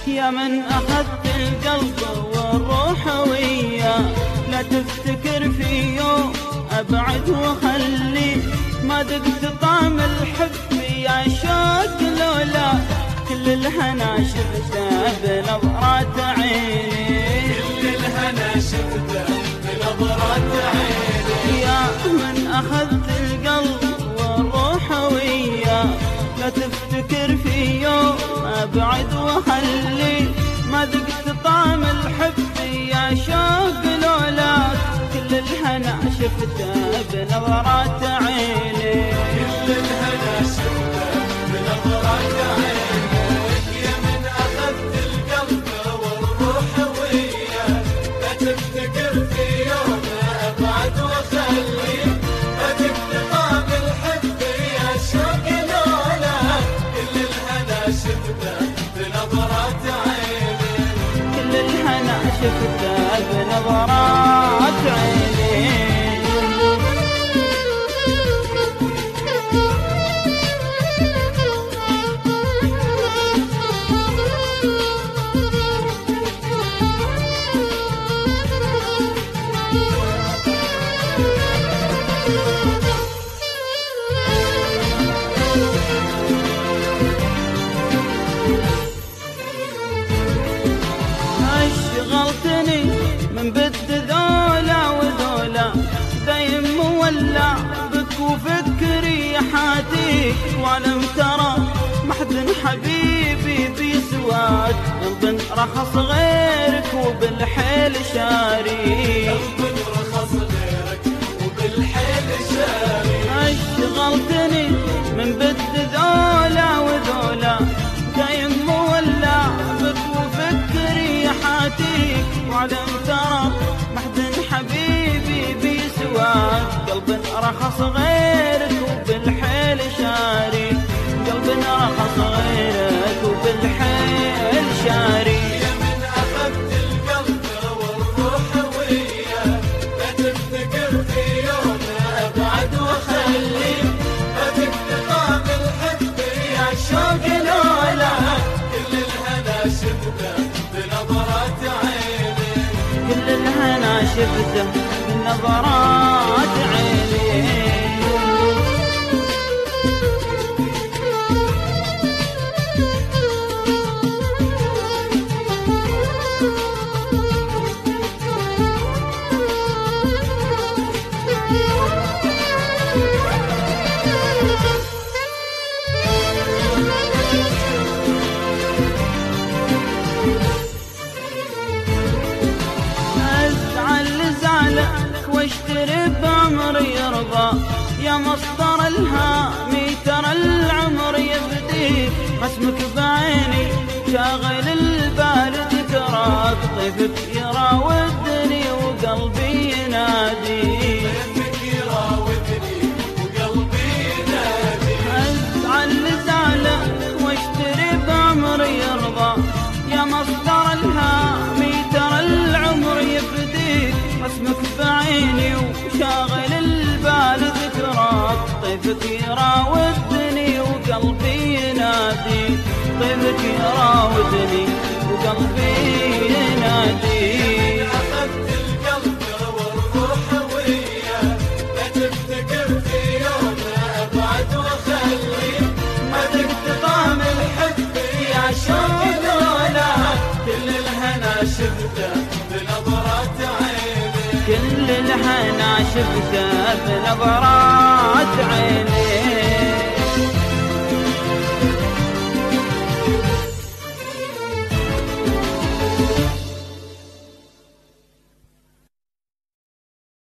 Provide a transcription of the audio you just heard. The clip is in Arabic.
يا من أخذت القلب والروح وياه، لا تفتكر في يوم أبعد وخلي، ما ذقت طعم الحب يا شوق لولا، كل الهنا شفته بنظرات عيني، كل الهنا شفته بنظرات عيني. يا من أخذت القلب والروح وياه، لا تفتكر في يوم أبعد وخلي، ما ذقت طعم الحب يا شوق لولاك، كل الهنا شفته بنظرات عيني، كل الهنا شفته بنظرات عيني. يا من أخذت القلب والروح وياه، لا تفتكر في يوم أبعد وخلي، ما ذقت طعم الحب يا شوق لولاك، كل الهنا شفته بنظرات عيني، كل الهنا شفته بنظرات عيني. اشغلتني من بد ذولا وذولا، دايم مولع بك وفكري حاتيك، وعلم ترى محد حبيبي بيسواك، قلب رخص غيرك وبالحيل شاري، قلب رخص غيرك وبالحيل شاري. اشغلتني من بد ذولا وذولا، دايم مولع بك وفكري حاتيك، وعلم ترى محد حبيبي بيسواك، قلب رخص غيرك وبالحيل شاري، قلب رخص غيرك وبالحيل شاري. يا من أخذت القلب والروح وياه، لا تفتكر في يوم أبعد وخلي، ما ذقت طعم الحب يا شوق لولاك، كل الهنا شفته بنظرات عيني، كل الهنا شفته بنظرات عيني. واشتري بعمر يرضى، يا مصدر الهام ترى العمر يفديك، رسمك بعيني شاغل البال ذكراك، طيفك يراودني وقلبي ينادي، طيفك يراودني وقلبي ينادي. ازعل زعلك واشتري بعمر يرضى، يا مصدر الهام ترى العمر يفديك، رسمك بعيني وشاغل البال ذكراك، طيفك يراودني وقلبي ينادي، طيفك يراودني وقلبي ينادي. أخذت القلب والروح وياه، لا تفتكر في يوم أبعد وخلي، ما ذقت طعم الحب يا شوق لولاك، كل الهنا شفته بنظرات عيني، كل الهنا شفته بنظرات عيني.